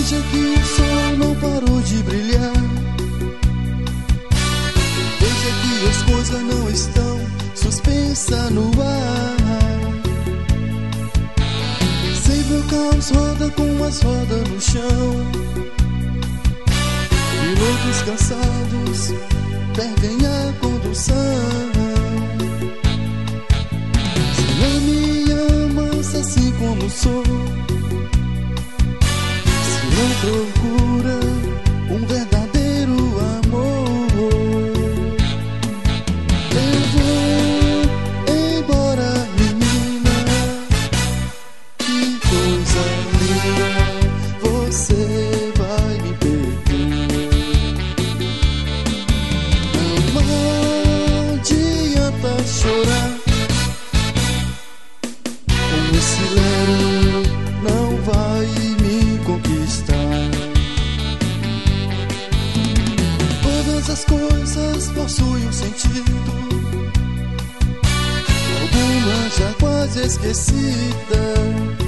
Veja que o sol não parou de brilhar. Veja que as coisas não estão suspensas no ar. Sempre o caos roda com as rodas no chão. Pilotos cansados perdem a condução. Se não me amas assim como sou, se não procura um verdadeiro amor, eu vou embora, menina. Que coisa linda, você vai me perder. Não adianta chorar, com esse lero não vai me conquistar. Todas as coisas possuem um sentido, algumas já quase esquecidas.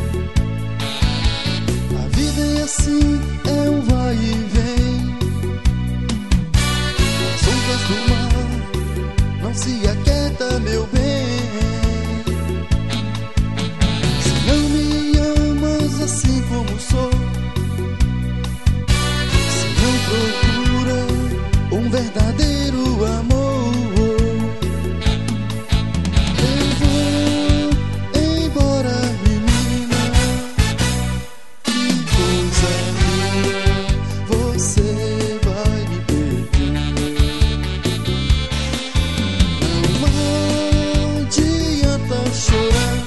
A vida é assim, é um vai e vem. As ondas do mar não se aquieta, meu bem. Se não me amas assim como sou, se não procura um verdadeiro amor, eu vou embora, menina. Que coisa linda, você vai me perder. Não adianta chorar,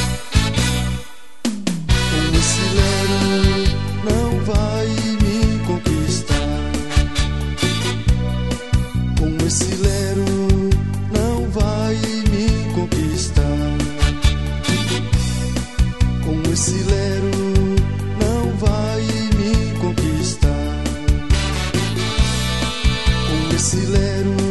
com esse lero não vai me conquistar. Com esse lero não vai me conquistar. Com esse lero não vai me conquistar. Com esse lero